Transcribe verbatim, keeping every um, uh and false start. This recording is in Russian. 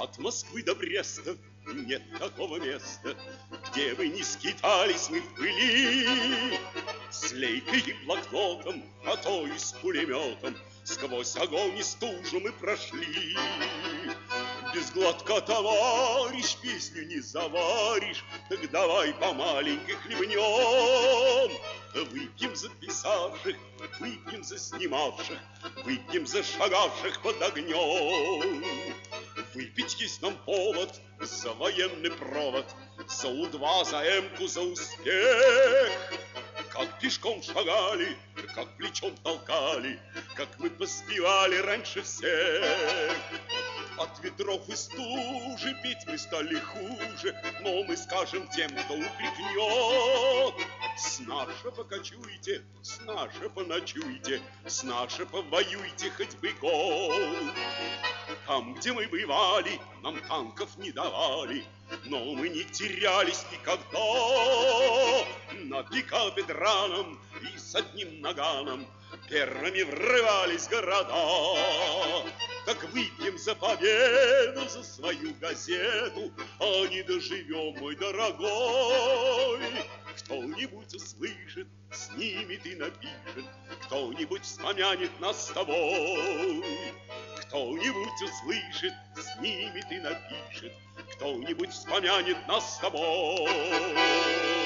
От Москвы до Бреста нет такого места, где бы не скитались мы в пыли. С лейкой и блокнотом, а то и с пулеметом сквозь огонь и стужу мы прошли. Без глотка, товарищ, песню не заваришь, так давай по маленькой хлебнем. Выпьем за писавших, выпьем за снимавших, выпьем за шагавших под огнем. Выпить есть нам повод за военный провод, за У два, за Эмку, за успех. Как пешком шагали, как плечом толкали, как мы поспевали раньше всех. От ветров и стужи петь мы стали хуже, но мы скажем тем, кто упрекнет: с наша покочуйте, с наша поночуйте, с наша повоюйте хоть бы год. Там, где мы бывали, нам танков не давали, но мы не терялись никогда. На пикапе драном и с одним наганом первыми врывались в города. Так выпьем за победу, за свою газету, а не доживем, мой дорогой. Кто-нибудь услышит, снимет и напишет, кто-нибудь вспомянет нас с тобой. Кто-нибудь услышит, снимет и напишет, кто-нибудь вспомянет нас с тобой.